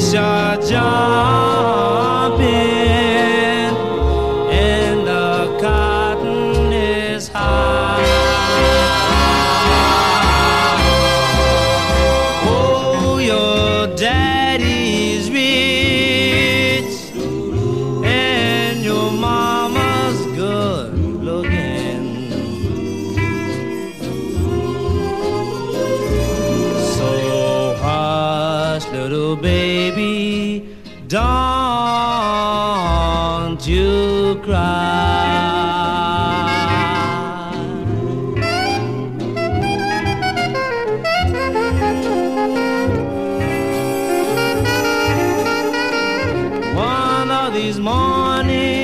are jumping and the cotton is high. Oh, your daddy's rich and your mama's good looking. So hush, little baby, don't you cry. One of these mornings